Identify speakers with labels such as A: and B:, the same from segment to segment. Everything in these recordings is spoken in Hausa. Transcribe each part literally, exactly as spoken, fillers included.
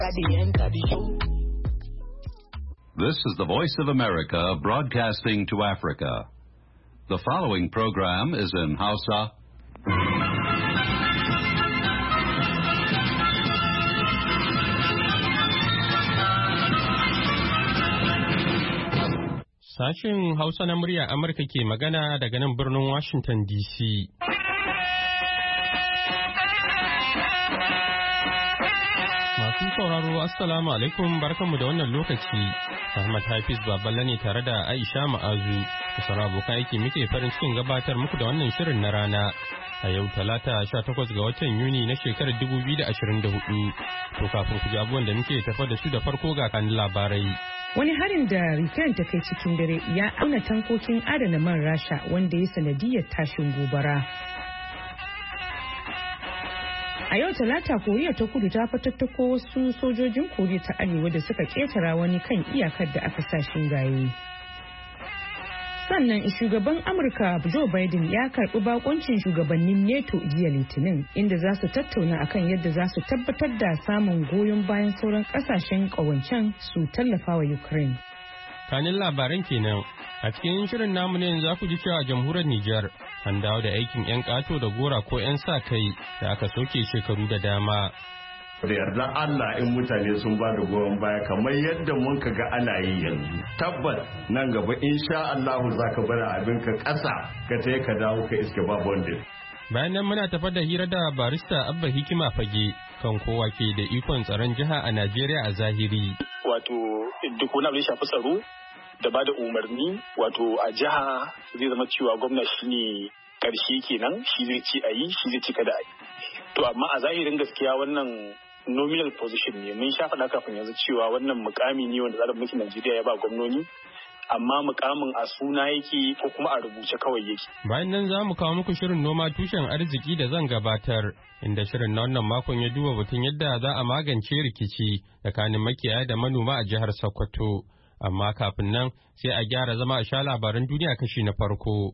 A: This is the Voice of America broadcasting to Africa. The following program is in Hausa.
B: Sashen Hausa na murya Amurka ke magana daga nan birnin Washington D C. Masu sauraro Assalamu alaikum barkanmu da wannan lokaci. Ahmad Hafiz Baballa ne tare da Aisha Ma'azu. Kusa abokan aiki muke farin cikin gabatar muku da wannan shirin na rana. A yau talata sha takwas ga watan Yuni na shekarar dubu biyu da ashirin da hudu. To kafin ku ji abubuwan da muke tafa da su da farko ga kan labarai.
C: Wani harin da Ukraine ta kai cikin dare ya auna tankokin adana man Rasha wanda ya sanadiyar tashin gobara. A yau talata Koriya ta kudu ta fatattako wasu sojojin Koriya ta arewa da suka ketara wani kan iyakar da aka sa shingaye. Sannan shugaban Amurka Joe Biden ya karbi bakoncin shugabannin NATO jiya Litinin inda za su tattauna akan yadda za su tabbatar da samun goyon bayan sauran kasashen kawancen su tallafa wa Ukraine.
B: Kanin labaran kenan a cikin shirin namu ne za ku ji cewa jamhuriyar Nijar an dawo da aikin 'yan kato da gora ko 'yan sa kai da aka soke shekaru da dama.
D: Da yarda Allah in mutane sun ba da goyon baya kamar yadda mun ka ga ana yi yanzu tabbas nan gaba insha Allah za ka bar abin ka ƙasa ka ta ka dawo ka iske babu wanda.
B: Bayan nan muna tafar da hira da barista Abba Hikima Fage kan kowa ke da ikon tsaron jiha a Najeriya a zahiri.
E: Wato duk wani abu ya shafi tsaro da ba da umarni wato a jiha zai zama cewa gwamna shi ne karshe kenan shi zai ci a yi shi zai ci kada a yi. To amma a zahirin gaskiya wannan nominal position ne mun sha faɗa kafin yanzu cewa wannan mukami ne wanda tsarin mulkin Najeriya ya ba gwamnoni amma mukamin a suna yake ko kuma a rubuce kawai yake.
B: Bayan nan za mu kawo muku shirin noma tushen arziki da zan gabatar inda shirin na wannan makon ya duba batun yadda za a magance rikici tsakanin makiyaya da manoma a jihar Sokoto. Amma kafin nan sai a gyara zama a sha labaran duniya kashi na farko.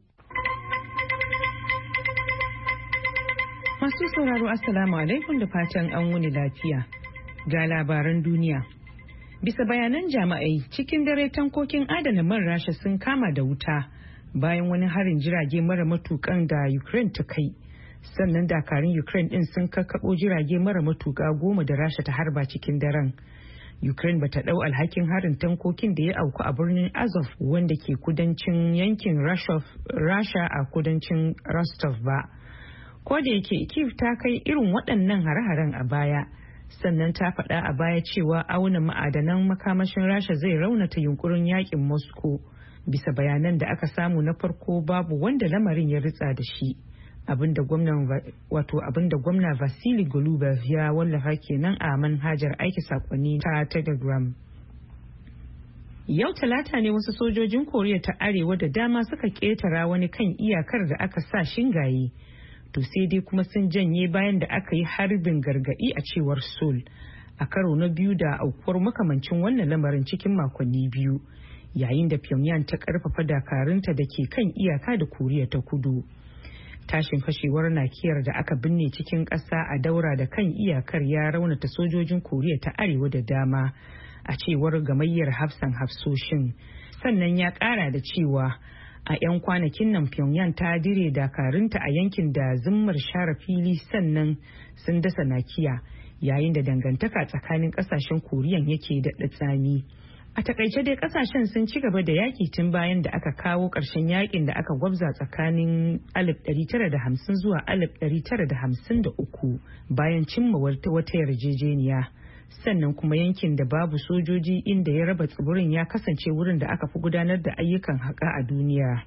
C: Masu sauraro Assalamu alaikum da fatan an wuni lafiya. Ga labaran duniya. Bisa bayanan jami'ai cikin dare tankokin adana man Rasha sun kama da wuta bayan wani harin jirage mara matukan da Ukraine ta kai. Sannan dakarun Ukraine din sun kakkaɓo jirage mara matuka goma da Rasha ta harba cikin daren. Ukraine bata ɗau alhakin harin tankokin da ya auku a birnin Azov wanda ke kudancin yankin Rasha a kudancin Rostov ba. Ko da yake Kyiv ta kai irin waɗannan hare-haren a baya, sannan ta faɗa a baya cewa auna ma'adanan makamashin Rasha zai raunata yunkurin yakin Moscow. Bisa bayanan da aka samu na farko babu wanda lamarin ya ritsa da shi. Abinda gwamnan wato abinda gwamna Vasily Golubov ya wallafa kenan a manhajar aiki sakonni ta Telegram. Yau talata ne wasu sojojin Koriya ta Arewa da dama suka ketara wani kan iyakar da aka sa shingaye. To sai dai kuma sun janye bayan da aka yi harbin gargadi a cewar Seoul a karo na biyu da aukuwar makamancin wannan lamarin cikin makonni biyu yayin da Pyongyang ta karfafa dakarunta da ke kan iyaka da Koriya ta Kudu. Tashin fashewar nakiyar da aka binne cikin ƙasa a daura da kan iyakar ya raunata sojojin Koriya ta Arewa da dama a cewar gamayyar hafsan hafsoshin. Sannan ya ƙara da cewa a 'yan kwanakin nan Pyongyang ta dire dakarunta a yankin da zimmar share fili sannan sun dasa nakiya yayin da dangantaka tsakanin ƙasashen Koriyan yake da tsami. A takaice dai kasashen sun ci gaba da yaki tun bayan da aka kawo ƙarshen yakin da aka gwabza tsakanin alif ɗari tara da hamsin zuwa alif ɗari tara da hamsin da uku bayan cimma wata yarjejeniya. Sannan kuma yankin da babu sojoji inda ya raba tsibirin ya kasance wurin da aka fi gudanar da ayyukan haƙa a duniya.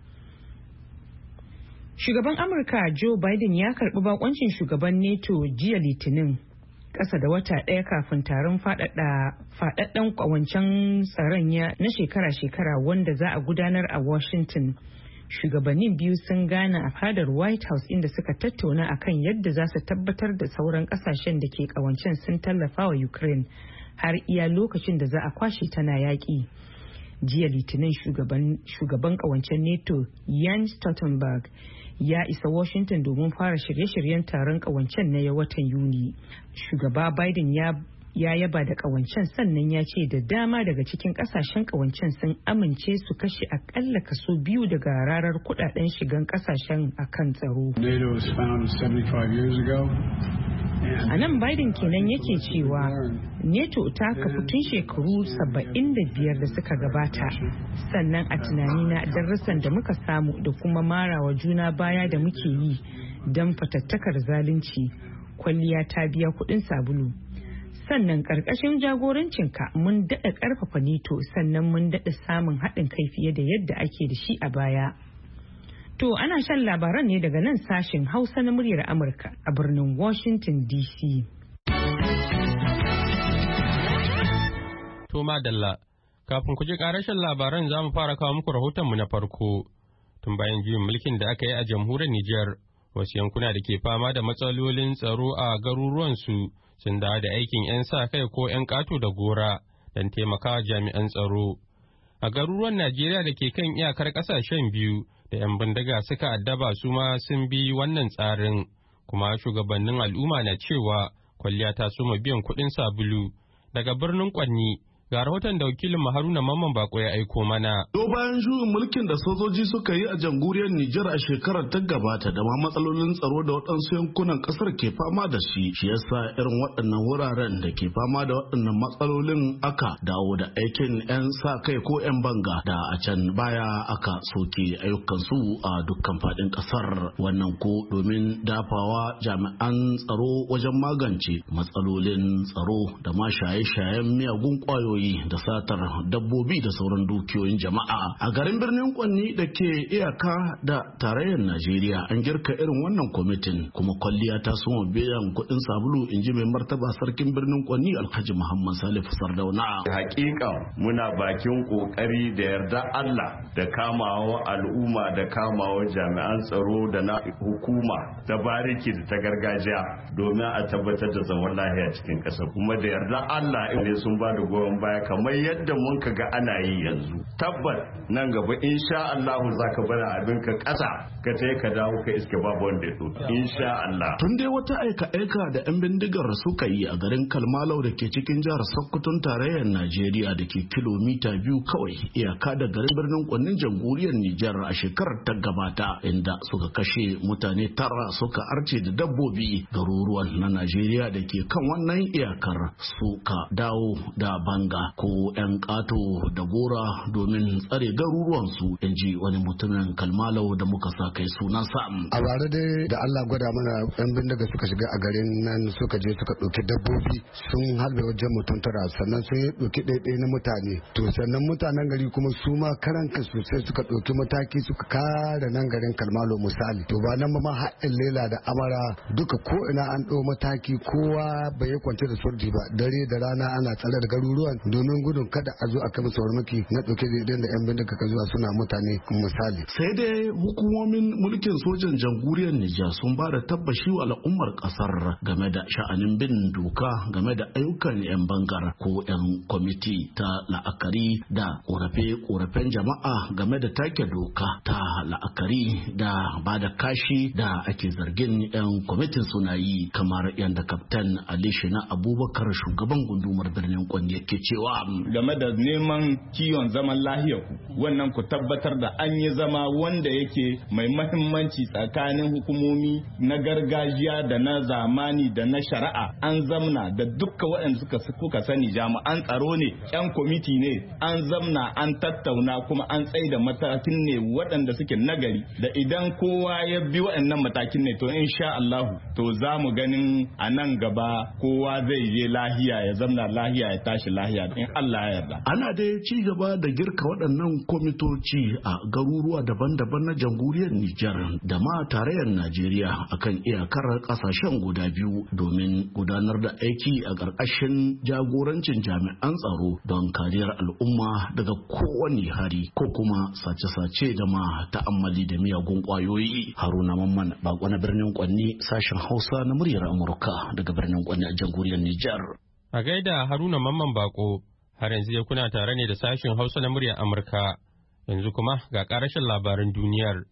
C: Shugaban Amurka Joe Biden ya karɓi bakoncin shugaban NATO jiya Litinin. Ƙasa da wata ɗaya kafin taron faɗaɗɗen ƙawancen tsaron na shekara-shekara wanda za a gudanar a Washington. Shugabannin biyu sun gana a fadar White House inda suka tattauna akan yadda za su tabbatar da sauran ƙasashen da ke ƙawancen sun tallafa wa Ukraine har iya lokacin da za a kwashe tana yaƙi. Jiya Litinin shugaban ƙawancen NATO Jens Stoltenberg ya isa Washington domin fara shirye-shiryen taron ƙawancen na ya watan Yuni. Shugaba Biden ya ya yaba da kawancen sannan ya ce da dama daga cikin kasashen kawancen sun amince su kashe akalla kaso biyu daga rarar kudaden shigan kasashen akan tsaro. A nan Biden kenan yake cewa NATO ta kafu tun shekaru saba'in da biyar da suka gabata, sannan a tunanina darussan da muka samu da kuma marawa juna baya da muke yi don fatattakar zalunci, kwalliya ta biya kudin sabulu. Sannan karkashin jagorancinka mun daɗa ƙarfafa NATO, sannan mun daɗa samun haɗin kai fiye da yadda ake da shi a baya. To ana shan labaran ne daga nan sashen Hausa na muryar Amurka a birnin Washington D C.
B: To madalla, kafin ku ji karashin labaran za mu fara kawo muku rahotonmu na farko. Tun bayan juyin mulkin da aka yi a jamhuriyar Nijar, wasu yankuna da ke fama da matsalolin tsaro a garuruwansu sun dawo da aikin 'yan sa kai ko 'yan ƙato da gora don taimakawa jami'an tsaro. A garuruwan Najeriya da ke kan iyakar ƙasashen biyu, da 'yan bindiga suka addaba su ma sun bi wannan tsarin, kuma shugabannin al'umma na cewa kwalliya ta soma biyan kuɗin sabulu. Daga birnin Kwanni ga rahoton da wakilin Haruna Mamman Bako ya aiko mana.
F: To bayan juyin mulkin da sojoji suka yi a jamhuriyar Nijar a shekarar ta gabata da ma matsalolin tsaro da waɗansu yankunan ƙasar ke fama da shi, shi yasa irin waɗannan wuraren da ke fama da waɗannan matsalolin aka dawo da aikin 'yan sa kai ko 'yan banga da a can baya aka soke ayyukansu a dukkan faɗin ƙasar. Wannan ko domin dafawa jami'an tsaro wajen magance matsalolin tsaro da ma shaye-shayen miyagun ƙwayoyi da satar dabbobi da sauran dukiyoyin jama'a. A garin birnin Kwanni da ke iyaka da tarayyar Najeriya an girka irin wannan kwamitin, kuma kwalliya ta soma biyan kuɗin sabulu, in ji mai martaba sarkin birnin Kwanni Alhaji Muhammad Salif Sardauna.
D: Hakika muna bakin kokari da yarda Allah da kamawa al'umma da kamawa jami'an tsaro da na hukuma da bariki da ta gargajiya domin a tabbatar da zaman lafiya cikin ƙasa, kuma da yarda Allah ne sun ba da goyon baya kamar yadda mun ka ga ana yi yanzu. Tabbat nan gaba insha Allah za ka bada abin ka ƙasa ka tai ka dawo ka iske babu wanda ya ɗauka insha Allah.
F: Tun dai wata aika-aika da 'yan bindigar suka yi a garin Kalmalau da ke cikin jihar Sokoton tarayyar Najeriya da ke kilomita biyu kawai iyaka da garin birnin Kwannin jamhuriyar Nijar a shekarar ta gabata, inda suka kashe mutane tara suka arce da dabbobi. Garuruwan na Najeriya da ke kan wannan iyakar suka dawo da banga ko 'yan ƙato da gora domin tsare garuruwansu, in ji wani mutumin Kalmalau da muka sa kai sunansa.
G: A bare dai da Allah gwada mana 'yan bindiga suka shiga a garin nan suka je suka ɗauki dabbobi sun halbe wajen mutum tara, sannan sun yi ɗauki ɗaiɗai na mutane. To sannan mutanen gari kuma su ma karan kansu sai suka ɗauki mataki suka kare nan garin Kalmalo misali. To ba nan ba ma haɗin lela da amara duka ko ina an ɗau mataki, kowa bai kwance da surdi ba, dare da rana ana tsare da garuruwan domin gudun kada a zo a kai musu farmaki na ɗauke da da 'yan bindiga ka zuwa suna mutane misali.
F: Sai dai hukumomin mulkin sojan jamhuriyar Nijar sun ba da tabbashi wa al'ummar kasar game da sha'anin bin doka game da ayyukan 'yan bangar ko 'yan kwamiti ta la'akari da korafe-korafen jama'a game da take doka ta la'akari da ba da kashi da ake zargin 'yan kwamitin suna yi, kamar yadda kaftan Ali Shina Abubakar shugaban gundumar birnin Kwanni yake cewa.
H: Game da neman kiwon zaman lahiyar ku, wannan ku tabbatar da an yi zama wanda yake mai mahimmanci tsakanin hukumomi na gargajiya da na zamani da na shari'a. An zamna da dukkan waɗanda suka kuka sani jami'an tsaro ne, yan kwamiti ne, an zamna an tattauna kuma an tsaida matakin ne waɗanda suke nagari, da idan kowa ya bi waɗannan matakin ne to insha Allahu to za mu ganin a nan gaba kowa zai je lahiya ya zamna lahiya ya tashi lahiya in Allah ya yarda.
F: Ana dai ci gaba da girka waɗannan kwamitoci a garuruwa daban-daban na jamhuriyar Nijar da ma tarayyar Najeriya akan iyakar ƙasashen guda biyu domin gudanar da aiki a ƙarƙashin jagorancin jami'an tsaro don kariyar al'umma daga kowane hari ko kuma sace-sace da ma ta'ammali da miyagun ƙwayoyi. Haruna Mamman Bako na birnin Kwanni, sashen Hausa na muryar Amurka daga birnin Kwanni a jamhuriyar Nijar.
B: A gaida Haruna Mamman Bako, har yanzu ya kuna tare ne da sashen Hausa na muryar Amurka. Yanzu kuma ga ƙarashin labaran duniyar.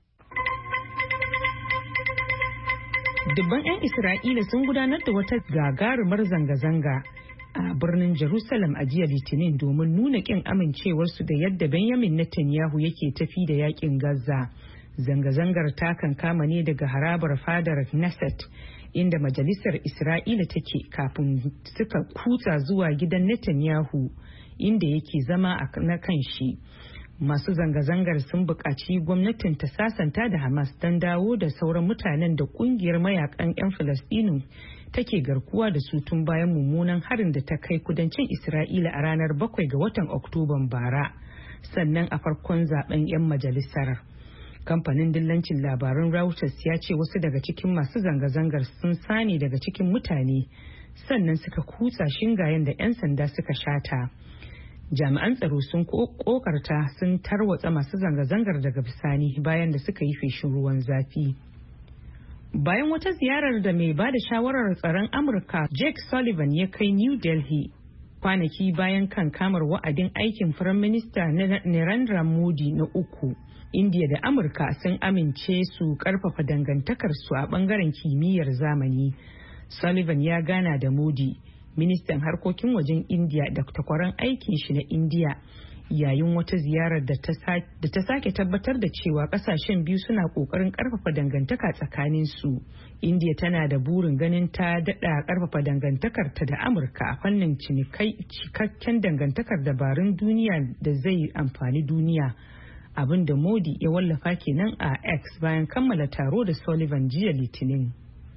C: Dubban 'yan Isra'ila sun gudanar da wata gagarumar zanga-zanga a birnin Jerusalem a jiya Litinin domin nuna ƙin amincewarsu da yadda Benjamin Netanyahu yake tafi da yakin Gaza. Zanga-zangar ta kankama ne daga harabar fadar Knesset inda majalisar Isra'ila take kafin suka kutsa zuwa gidan Netanyahu inda yake zama na kan shi. Masu zanga-zangar sun buƙaci gwamnatin ta sasanta da Hamas don dawo da sauran mutanen da ƙungiyar mayakan 'yan Falasɗinu take garkuwa da su tun bayan mummunan harin da ta kai kudancin Isra'ila a ranar bakwai ga watan Oktoban bara, sannan a farkon zaben 'yan majalisar. Kamfanin dillancin labarun Reuters ya ce wasu daga cikin masu zanga-zangar sun sani daga cikin mutane sannan suka kutsa shingayen da 'yan sanda suka shata. Jami'an tsaro sun kokarta sun tarwatsa masu zanga-zangar daga bisani bayan da suka yi feshin ruwan zafi. Bayan wata ziyarar da mai bada shawarar tsaron Amurka Jake Sullivan ya kai New Delhi kwanaki bayan kan kamar wa'adin aikin Firaminista Narendra Modi na uku, India da Amurka sun amince su karfafa dangantakarsu a bangaren kimiyyar zamani. Sullivan ya gana da Modi, ministan harkokin wajen India da takwaran aikin shi na India, yayin wata ziyarar da ta sake tabbatar da cewa kasashen biyu suna kokarin karfafa dangantaka tsakanin su. India tana da burin ganin ta dada karfafa dangantakarta da Amurka a fannin cikakken dangantakar dabarun duniya da zai amfani duniya, abin da Modi ya wallafa kenan a X bayan kammala taro da Sullivan jiya Litinin.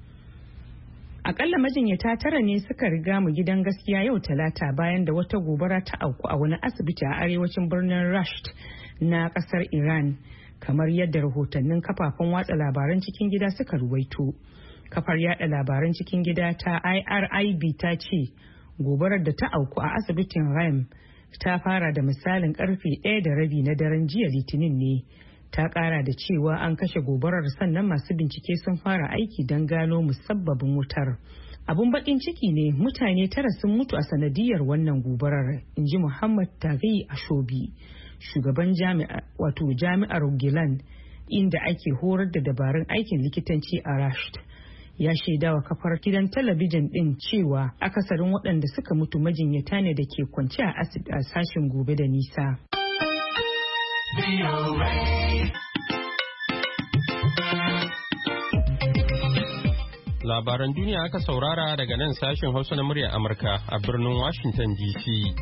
C: Akalla majinyata tara ne suka riga mu gidan gaskiya yau Talata bayan da wata gobara ta auku a wani asibiti a arewacin birnin Rasht na kasar Iran, kamar yadda rahotannin kafafen watsa labaran cikin gida suka ruwaito. Kafar yada labaran cikin gida ta I R I B ta ce gobarar da ta auku a asibitin Ram ta fara da misalin karfe ɗaya da rabi na daren jiya Litinin ne. Ta kara da cewa an kashe gobarar sannan masu bincike sun fara aiki don gano musabbabin wutar. Abun bakin ciki ne mutane tara sun mutu a sanadiyar wannan gobarar, in ji Muhammad Taghi Ashobi, shugaban jami'ar wato jami'ar Gilan inda ake horar da dabarun aikin likitanci a Rasht. Ya shaidawa kafar gidan talabijin din cewa akasarin waɗanda suka mutu majinyata ne da ke kwance a asibiti a sashen gobe da nisa.
B: Labaran duniya aka saurara daga nan sashen Hausa na muryar Amurka a birnin Washington D C.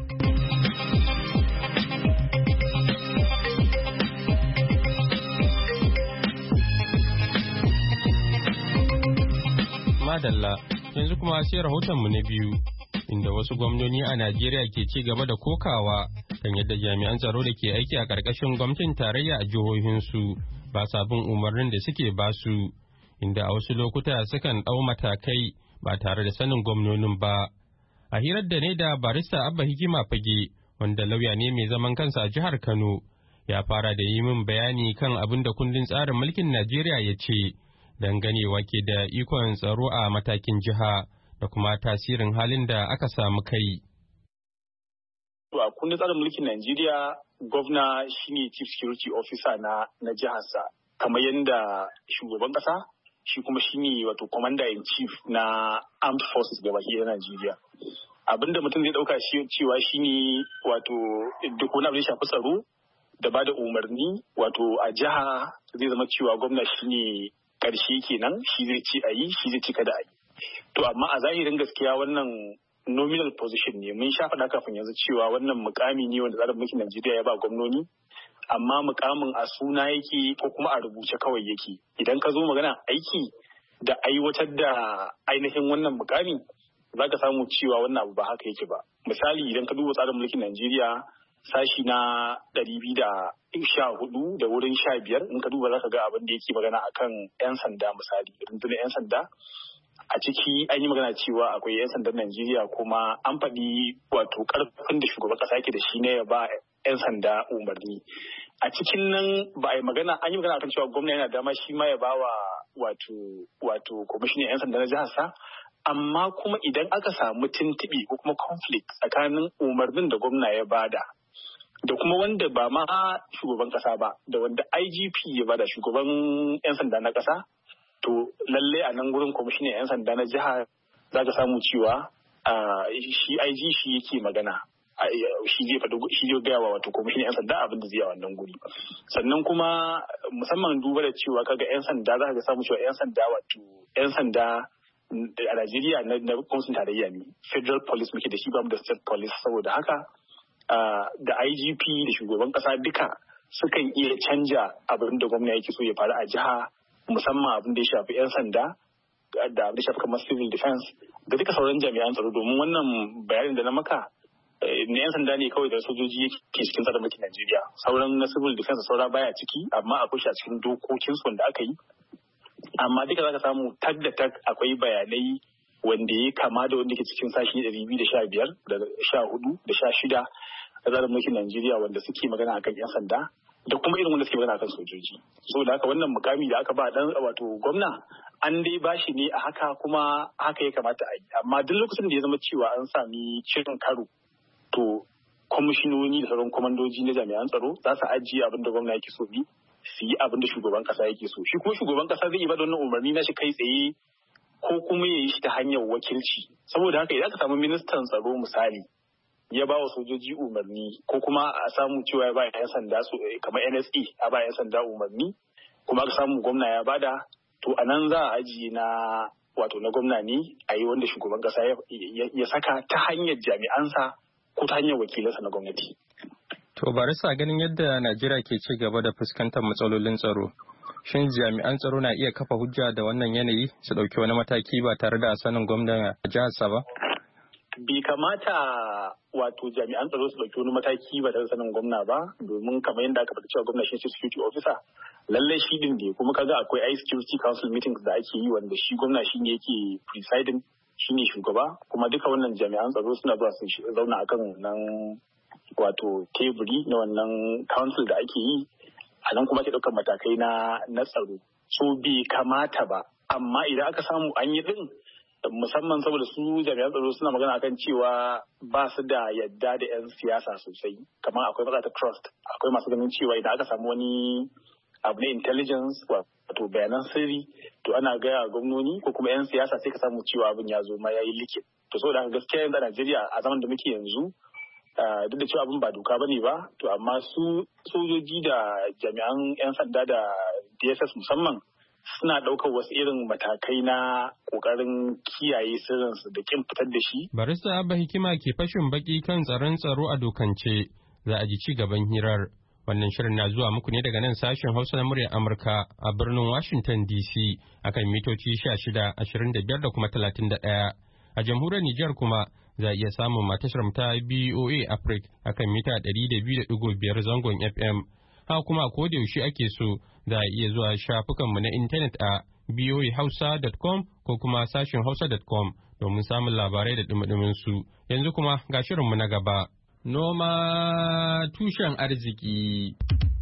B: Madalla, yanzu kuma sai rahotonmu na biyu, inda wasu gwamnoni a Najeriya ke ci gaba da kokawa kan yadda jami'an tsaro da ke aiki a ƙarƙashin gwamnatin tarayya a jihohinsu ba sa bin umarnin da suke basu, inda a wasu lokuta sukan ɗau matakai ba tare da sanin gwamnonin ba. A hirar da ne da barista Abba Hikima Fage, wanda lauya ne mai zaman kansa a jihar Kano, ya fara da yi min bayani kan abin da kundin tsarin mulkin Najeriya ya ce, danganewa ke da ikon tsaro a matakin jiha da kuma tasirin halin da aka samu kai.
E: A kundin tsarin mulkin Najeriya, gwamna shine chief security officer na na jiharsa, kamar yadda shugaban kasa shi kuma shine wato commander in chief na armed forces gabaki na Najeriya. Abinda mutum zai dauka shi cewa shine wato duk wani abu da ya shafi tsaro da ba da umarni wato a jiha zai zama cewa gwamna shine karshe kenan, shi zai ci a yi, shi zai ci kada a yi. To amma a zahirin gaskiya wannan nominal position ne, mun sha faɗa kafin yanzu cewa wannan mukami ne wanda tsarin mulkin Najeriya ya ba gwamnoni, amma mukamin a suna yake ko kuma a rubuce kawai yake. Idan ka zo magana aiki da aiwatar da ainihin wannan mukami, za ka samu cewa wannan abu ba haka yake ba. Misali idan ka duba tsarin mulkin Najeriya sashi na ɗari biyu da sha hudu da wurin sha biyar, in ka duba za ka ga abin da yake magana akan 'yan sanda. Misali rundunar 'yan sanda a ciki an yi magana cewa akwai 'yan sandan Najeriya, kuma an faɗi wato ƙarfin da shugaban ƙasa yake da shi ne ya ba 'yan sanda umarni. A cikin nan ba a yi magana, an yi magana akan cewa gwamna yana dama shi ma ya ba wa wato wato kwamishinan 'yan sanda na jihar sa. Amma kuma idan aka samu tuntuɓe ko kuma conflict tsakanin umarnin da gwamna ya bada da kuma wanda ba ma shugaban ƙasa ba, da wanda I G P ya bada, shugaban 'yan sanda na ƙasa, to lalle a nan gurin kwamishinan 'yan sanda na jiha za ka samu cewa shi I G shi yake magana shi zai faɗi shi zai gaya wa wato kwamishin 'yan sanda abin da zai yi a wannan guri. Sannan kuma musamman duba da cewa kaga 'yan sanda za ka ga samu cewa 'yan sanda wato 'yan sanda a Najeriya na gwamnatin tarayya ne, federal police muke da shi, ba mu da state police. Saboda haka da I G P da shugaban kasa duka sukan iya canja abin da gwamna yake so ya faru a jiha, musamman abin da ya shafi 'yan sanda da abin da shafi kamar civil defense da duka sauran jami'an tsaro. Domin wannan bayanin da na maka na 'yan sanda ne kawai da sojoji ke cikin tsarin mulkin Najeriya, sauran na civil defense saura baya ciki, amma akwai shi a cikin dokokinsu wanda aka yi. Amma duka za ka samu tag da tag akwai bayanai wanda ya kama da wanda ke cikin sashi ɗari biyu da sha biyar da sha hudu da sha shida a tsarin mulkin Najeriya wanda suke magana akan 'yan sanda da kuma irin wanda suke magana akan sojoji. Saboda haka wannan mukami da aka ba dan wato gwamna an dai bashi ne a haka, kuma haka ya kamata a yi. Amma duk lokacin da ya zama cewa an sami cin karo, to kwamishinoni da sauran kwamandoji na jami'an tsaro za su ajiye abin da gwamna yake so bi su yi abin da shugaban kasa yake so. Shi kuma shugaban kasa zai yi ba da wannan umarni na shi kai tsaye ko kuma ya yi shi ta hanyar wakilci. Saboda haka idan ka samu ministan tsaro misali ya ba wa sojoji umarni, ko kuma a samu cewa ya ba 'yan sanda su kamar N S A a ba 'yan sanda umarni, kuma aka samu gwamna ya bada, to a nan za a ajiye na wato na gwamna ne a yi wanda shugaban kasa ya saka ta hanyar jami'ansa ko ta hanyar wakilansa na gwamnati.
B: To barista, ganin yadda Najeriya ke ci gaba da fuskantar matsalolin tsaro, shin jami'an tsaro na iya kafa hujja da wannan yanayi su ɗauki wani mataki ba tare da sanin gwamnan jiharsa ba?
E: Bai kamata wato jami'an tsaro su ɗauki wani mataki ba tare da sanin gwamna ba, domin kamar yadda aka faɗi cewa gwamna shi security officer, lallai shi din ne, kuma kaga akwai I security council meetings da ake yi wanda shi gwamna shi ne yake presiding, shi ne shugaba, kuma duka wannan jami'an tsaro suna zuwa su zauna akan wannan wato teburi na wannan council da ake yi, a nan kuma ke ɗaukar matakai na na tsaro. So bai kamata ba, amma idan aka samu an yi din, musamman saboda su jami'an tsaro suna magana akan cewa ba su da yadda da 'yan siyasa sosai, kamar akwai matsala ta trust, akwai masu ganin cewa idan aka samu wani abu na intelligence wato bayanan sirri, to ana gaya gwamnoni ko kuma 'yan siyasa sai ka samu cewa abin ya zo ma ya yi likin. To saboda haka gaskiya yanzu a Najeriya a zaman da muke yanzu, duk da cewa abin ba doka bane ba, to amma su sojoji da jami'an 'yan sanda da D S S musamman suna ɗaukar wasu irin matakai na ƙoƙarin kiyaye sirrinsu da kin fitar da shi.
B: Barista Abba Hikima ke fashin baki kan tsaron tsaro a dokance, za a ji ci gaban hirar. Wannan shirin na zuwa muku ne daga nan sashen Hausa na muryar Amurka a birnin Washington D C akan mitoci sha shida, ashirin da biyar da kuma talatin da ɗaya. A jamhuriyar Nijar kuma za a iya samun matashar ta B O A Africa akan mita ɗari da biyu da ɗigo biyar zangon F M. Haka kuma ko da yaushe ake so za a iya zuwa shafukanmu na intanet a b o a hausa dot com ko kuma sashen hausa dot com domin samun labarai da dumudumin su. Yanzu kuma ga shirinmu na gaba. Noma tushen arziki.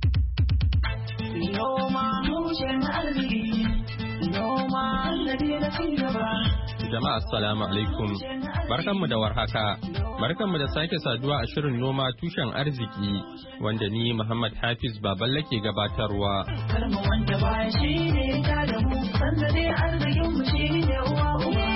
B: Noma tushen arziki. Noma na ci gaba. Jama'a assalamu alaikum. Barkanmu da warhaka. Barkanmu da sake saduwa a shirin noma tushen arziki wanda ni Muhammad Hafiz Baballe ke gabatarwa. Karmu wanda baya shi ne ta da mu, sanda dai arzikin mu shi ne uwa uwa.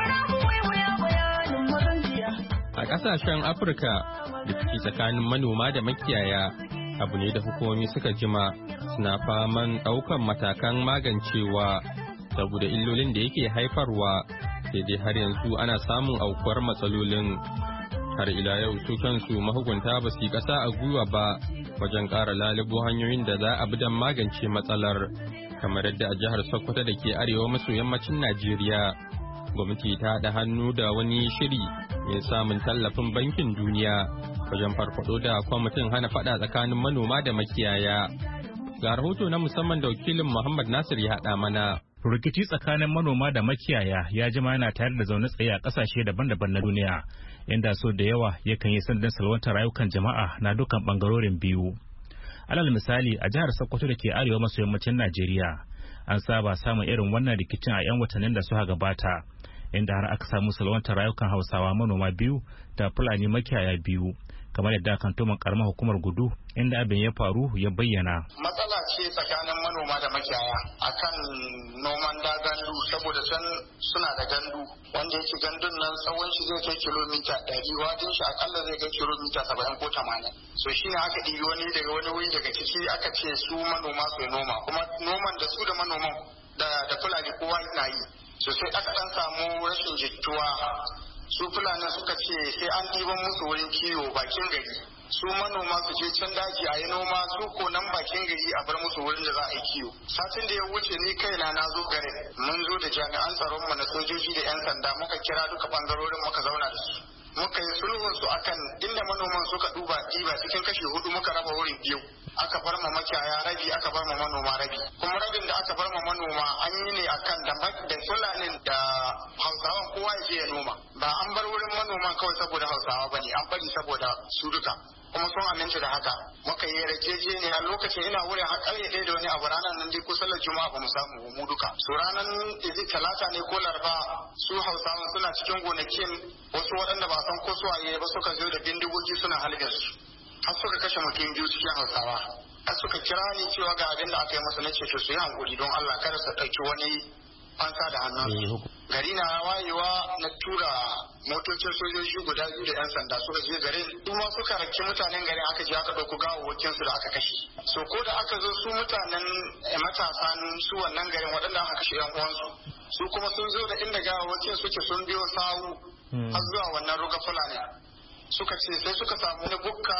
B: A ƙasashen Afirka da suke tsakanin manoma da makiyaya abu ne da hukumomi suka jima suna faman ɗaukan matakan magancewa saboda illolin da yake haifarwa, sai dai har yanzu ana samun aukuwar matsalolin. Har ila yau su kansu mahukunta ba su yi ƙasa a gwiwa ba wajen ƙara lalubo hanyoyin da za a bi don magance matsalar, kamar yadda a jihar Sokoto da ke arewa maso yammacin Najeriya gwamnati ta haɗa hannu da wani shiri mai samun tallafin bankin duniya wajen farfado da kwamitin hana faɗa tsakanin manoma da makiyaya. Ga rahoto na musamman da wakilin Muhammad Nasir ya haɗa mana.
I: Rikici tsakanin manoma da makiyaya ya jima yana tare da zaune tsaye a ƙasashe daban-daban na duniya, inda so da yawa yakan yi sanadin salwantar rayukan jama'a na dukkan ɓangarorin biyu. Alal misali, a jihar Sokoto da ke arewa maso yammacin Najeriya, an saba samun irin wannan rikicin a 'yan watannin da suka gabata, inda har aka samu salwantar rayukan Hausawa manoma biyu da Fulani makiyaya biyu, kamar yadda kantoman karamar hukumar Gudu inda abin ya faru ya bayyana.
J: Matsala ce tsakanin manoma manoma da makiyaya akan noman da gandu saboda san suna da gandu wanda yake gandun nan tsawon shi zai kai kilomita ɗari wadin shi akalla zai kai kilomita saba'in ko tamanin so shine aka ɗibi wani daga wani wuri daga ciki aka ce su manoma su noma kuma noman da su da manoman da da fulani kowa na yi so sai aka dan samu rashin jituwa su fulani suka ce sai an ɗiban musu wurin kiwo bakin gari su manoma su je can daji a yi noma su ko nan bakin gari a bar musu wurin da za a yi kiwo satin da ya wuce ni kaina na zo garin mun zo da jami'an tsaron mu na sojoji da yan sanda muka kira duka bangarorin muka zauna da su muka yi sulhun su akan inda manoman suka duba ɗiba cikin kashi hudu muka raba wurin biyu aka bar ma makiyaya rabi aka bar ma manoma rabi kuma rabin da aka bar ma manoma an yi ne akan da da fulanin da hausawan kowa ya je ya noma ba an bar wurin manoman kawai saboda hausawa bane an bari saboda su duka kuma sun amince da haka muka yi yarjejeniya a lokacin ina wurin har ƙarfe ɗaya da wani abu ranar nan dai ko sallar juma'a ba mu samu mu duka so ranar izi talata ne ko laraba su hausawan suna cikin gonakin wasu waɗanda ba san ko su waye ba suka zo da bindigogi suna halgar su har suka kashe mutum biyu cikin hausawa har suka kira ni cewa ga abin da aka yi masa na ce su yi hankuri don Allah kada su ɗauki wani fansa da hannun gari na wayewa na tura motocin sojoji guda biyu da yan sanda suka je garin su ma suka rake mutanen garin aka je aka ɗauko gawawwakin su da aka kashe so ko da aka zo su mutanen matasan su wannan garin waɗanda aka kashe yan uwansu su kuma sun zo da inda gawawwakin suke sun biyo sawu har zuwa wannan ruga fulani suka ce sai suka samu wani bukka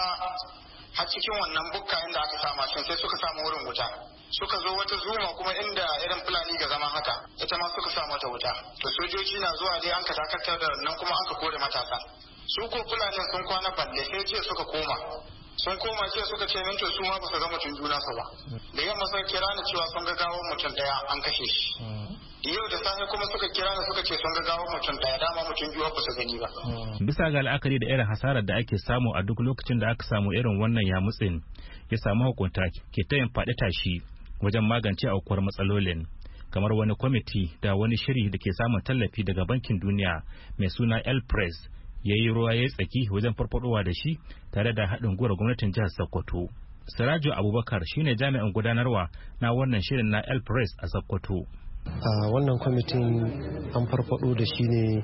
J: har cikin wannan bukka inda aka sama shi sai suka samu wurin wuta suka zo wata zuma kuma inda irin fulani ga zama haka ita ma suka samu wata wuta to sojoji na zuwa dai an ka dakatar da nan kuma an ka kore matasa su ko fulanin sun kwana balle sai jiya suka koma sun koma jiya suka ce min to su ma ba su ga mutum juna su ba da yamma sun kira ni cewa sun ga gawon mutum daya an kashe shi yau da safe kuma suka kira ni suka ce sun ga gawon mutum daya dama mutum biyu ba su gani ba
I: bisa ga la'akari da irin hasarar da ake samu a duk lokacin da aka samu irin wannan yamutsin ya samu hukunta ke ta yin faɗi tashi wajen magance aukuwar matsalolin kamar wani kwamiti da wani shiri da ke samun tallafi daga bankin duniya mai suna el press ya yi ruwa ya tsaki wajen farfadowa da shi tare da haɗin gwiwar gwamnatin jihar Sokoto. Sirajo Abubakar shine jami'in gudanarwa na wannan shirin na el press a Sokoto.
K: a wannan kwamitin an farfado da shi ne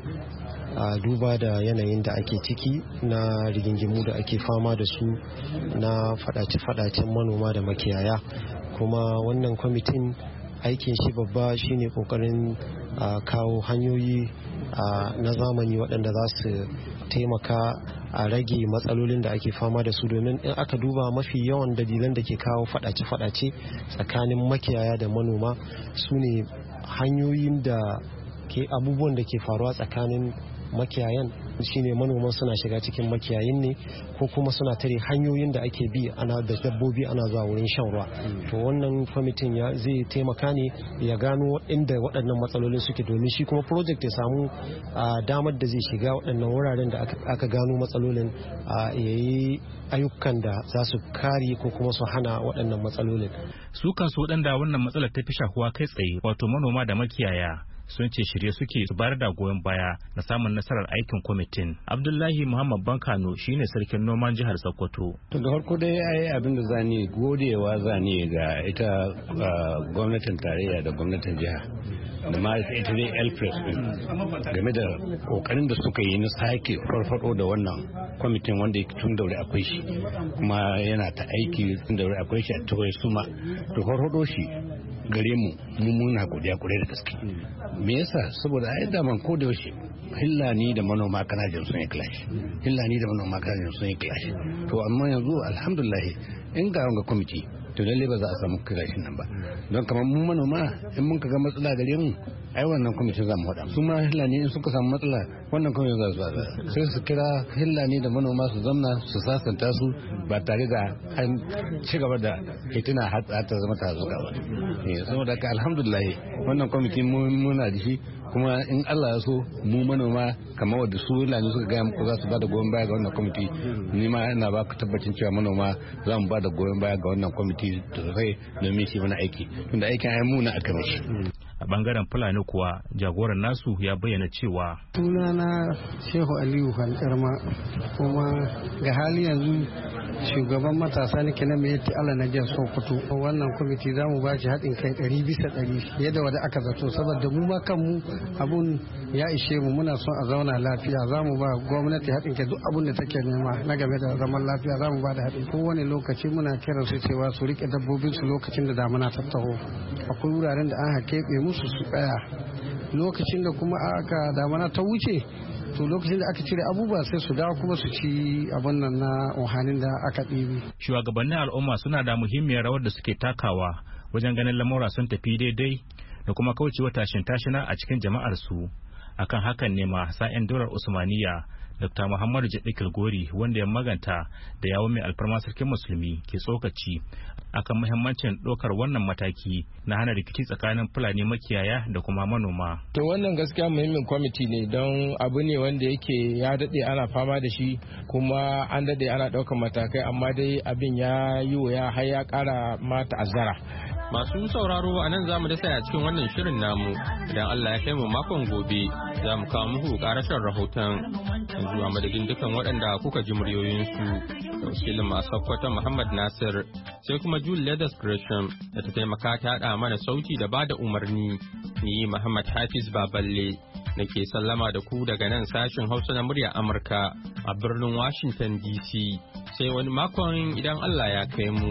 K: a duba da yanayin da ake ciki na rigingimu da ake fama da su na fadace-fadacen manoma da makiyaya kuma wannan kwamitin aikin shi babba shine kokarin kawo hanyoyi na zamani waɗanda za su taimaka a rage matsalolin da ake fama da su domin in aka duba mafi yawan dalilan da ke kawo fadace-fadace tsakanin makiyaya da manoma su ne hanyoyin da ke abubuwan da ke faruwa tsakanin makiyayan shine manoman suna shiga cikin makiyayin ne ko kuma suna tare hanyoyin da ake bi ana da dabbobi ana zuwa wurin shan ruwa to wannan kwamitin ya zai taimaka ne ya gano inda waɗannan matsalolin suke domin shi kuma project ya samu damar da zai shiga waɗannan wuraren da aka gano matsalolin ya yi ayyukan da za su kare ko kuma su hana waɗannan matsalolin
I: su kansu waɗanda wannan matsalar ta fi shahuwa kai tsaye wato manoma da makiyaya sun ce shirye suke su bayar da goyon baya na samun nasarar aikin kwamitin. Abdullahi Muhammad Bankano shine sarkin noman jihar Sokoto.
L: To da farko dai ai abin da zani godewa zani ga ita gwamnatin tarayya da gwamnatin jiha da ma ita dai Elpres game da kokarin da suka yi na sake farfado da wannan kwamitin wanda tun daure akwai shi kuma yana ta aiki tun daure akwai shi a turai suma to farfado shi gare mu mu muna godiya kurai da gaske me yasa saboda ai da man ko da yaushe hillani da manoma kana jin sun yi clash hillani da manoma kana jin sun yi clash to amma yanzu alhamdulillah in ga wanga committee to lalle ba za a samu clashin nan ba don kamar mun manoma in mun ga matsala gare mu ai wannan committee za mu hada su ma hillani in suka samu matsala wannan committee za su ba sai su kira hillani da manoma su zamna su sasanta su ba tare da an ci gaba da hitina har ta zama ta zuka ba saboda ka alhamdulillah wannan kwamiti muna da shi kuma in Allah ya so mu manoma kamar wadda su lani suka gaya muku za su ba da goyon baya ga wannan kwamiti ni ma ina ba ku tabbacin cewa manoma za mu ba da goyon baya ga wannan kwamiti da zai domin shi mana aiki tunda aikin ai muna aka mishi
I: a bangaren fulani kuwa jagoran nasu ya bayyana cewa
M: sunana Shehu Aliyu Falkarma kuma ga hali yanzu shugaban matasa nake na mai yatti ala na jihar Sokoto. Wannan kwamiti za mu ba shi haɗin kai ɗari bisa ɗari yadda wanda aka zato saboda mu ma kanmu abun ya ishe mu muna son a zauna lafiya za mu ba gwamnati haɗin kai duk abun da take nema na game da zaman lafiya za mu ba da haɗin kowane lokaci muna kiran su cewa su riƙe dabbobin su lokacin da damuna ta taho. Akwai wuraren da an keɓe musu su tsaya lokacin da kuma aka damuna ta wuce to lokacin da aka cire abubuwa sai su dawo kuma su ci abin nan na ohanin da aka ɗibi.
I: Shugabannin al'umma suna da muhimmiyar rawar da suke takawa wajen ganin lamura sun tafi daidai da kuma kaucewa tashin tashina a cikin jama'ar su. Akan hakan ne ma sa'in daular Usmaniya Dr. Muhammadu Jaɗi Kilgori wanda ya maganta da yawon mai alfarma sarkin musulmi ke tsokaci akan muhimmancin ɗaukar wannan mataki na hana rikici tsakanin Fulani makiyaya da kuma manoma.
N: To wannan gaskiya muhimmin kwamiti ne don abu ne wanda yake ya daɗe ana fama da shi kuma an daɗe ana ɗaukar matakai amma dai abin ya yi wuya har ya ƙara ma ta'azzara.
B: Masu sauraro a nan za mu dasa a cikin wannan shirin namu idan Allah ya kai mu makon gobe za mu kawo muku ƙarashin rahoton yanzu a madadin dukan waɗanda kuka ji muryoyinsu da wakilin masu kwata Muhammad Nasir sai kuma Jule Leathers Gresham da ta taimaka ta haɗa mana sauti da bada umarni ni Muhammad Hafiz Baballe da ke sallama da ku daga nan sashin Hausa na murya Amurka a birnin Washington D C sai wani makon idan Allah ya kai mu.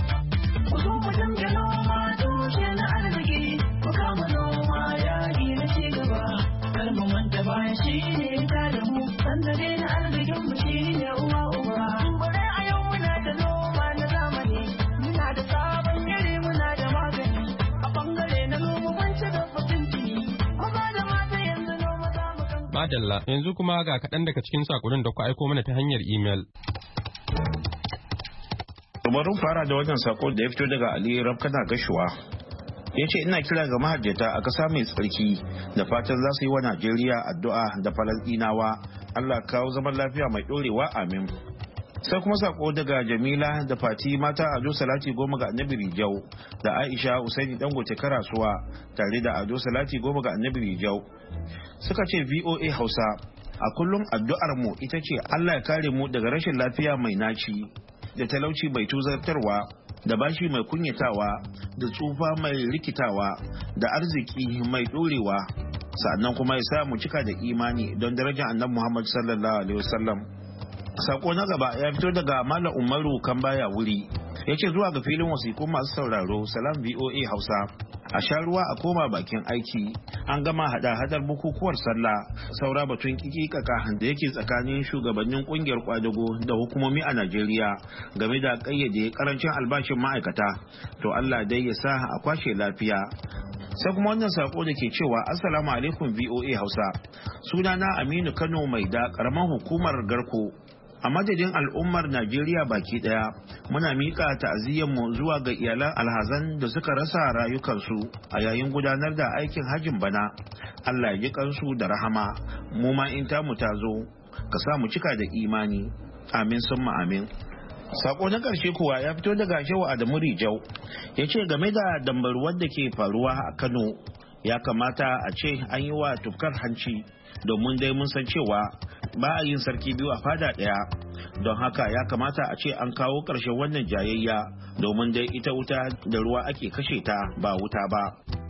B: Baya shi ne ta da mu, sandare na arzikin mu shi ne uwa uwa. Bare a yau muna da noma na zamani, muna da sabon iri muna da magani. A bangare na noma wance da bakin jini, maza da mata yanzu noma za mu kan. Madalla, yanzu kuma ga kaɗan daga cikin saƙonin da ku aiko mana ta hanyar imel.
O: Tumarun fara da wannan sako da ya fito daga Ali Rabkana Gashuwa. Ya ce ina kira ga mahajjata a ƙasa mai tsarki da fatan za su yi wa Najeriya addu'a da Falasɗinawa Allah kawo zaman lafiya mai ɗorewa amin. Sai kuma sako daga Jamila da Fati mata Ado Salati goma ga Annabi Rijau da Aisha Usaini Dangote Karasuwa tare da Ado Salati goma ga Annabi Rijau. Suka ce V O A Hausa a kullum addu'ar mu ita ce Allah ya kare mu daga rashin lafiya mai naci da talauci mai tuzartarwa da bashi mai kunyatawa da tsufa mai rikitawa da arziki mai dorewa sannan kuma ya sa mu cika da imani don darajar annabi Muhammad sallallahu alaihi wasallam. Sako na gaba ya fito daga Malam Umaru Kambaya wuri yace zuwa ga filin wasiku masu sauraro salam V O A Hausa a sha ruwa a koma bakin aiki an gama hada-hadar bukukuwar sallah saura batun kikikaka da yake tsakanin shugabannin kungiyar kwadago da hukumomi a Najeriya game da kayyade karancin albashin ma'aikata to Allah dai ya sa a kwashe lafiya. Sai kuma wannan sako da ke cewa assalamu alaikum V O A Hausa sunana Aminu Kano mai da karaman hukumar Garko. A madadin al'ummar Najeriya baki daya muna miƙa ta'aziyyarmu zuwa ga iyalan alhazan da suka rasa rayukansu a yayin gudanar da aikin hajjin bana. Allah ya ji kansu da rahama mu ma in tamu ta zo ka sa mu cika da imani amin summa amin. Sako na ƙarshe kuwa ya fito daga Shehu Adamu Rijau ya ce game da dambaruwar da ke faruwa a Kano ya kamata a ce an yi wa tufkar hanci domin dai mun san cewa ba a yin sarki biyu a fada ɗaya don haka ya kamata a ce an kawo ƙarshen wannan jayayya domin dai ita wuta da ruwa ake kashe ta ba wuta ba.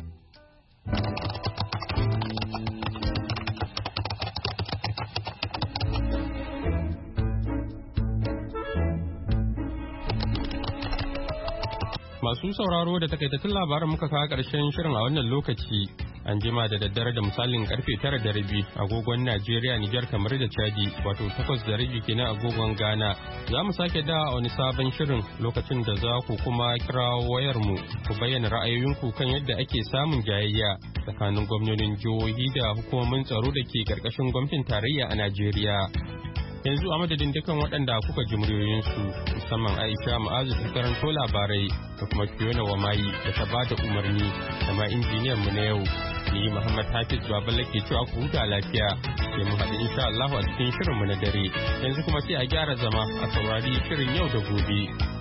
B: Masu sauraro da takaitattun labaran muka kawo ƙarshen shirin a wannan lokaci. An jima da daddare da misalin karfe tara da rabi agogon Najeriya, Nijar, kamar da Chadi, wato takwas da rabi kenan agogon Ghana. Za mu sake da wani sabon shirin lokacin da za ku kuma kira wayarmu ku bayyana ra'ayoyinku kan yadda ake samun jayayya tsakanin gwamnonin jihohi da hukumomin tsaro da ke karkashin gwamnatin tarayya a Najeriya. Yanzu a madadin dukan waɗanda kuka ji muryoyinsu musamman Aisha Ma'azu ta karanto labarai da kuma Fiona Wamayi da ta bada umarni da ma injiniyan mu na yau. Ni Muhammad Hafiz Baballe ke cewa ku huta lafiya sai mu haɗu insha Allah a cikin shirin mu na dare. Yanzu kuma sai a gyara zama a saurari shirin yau da gobe.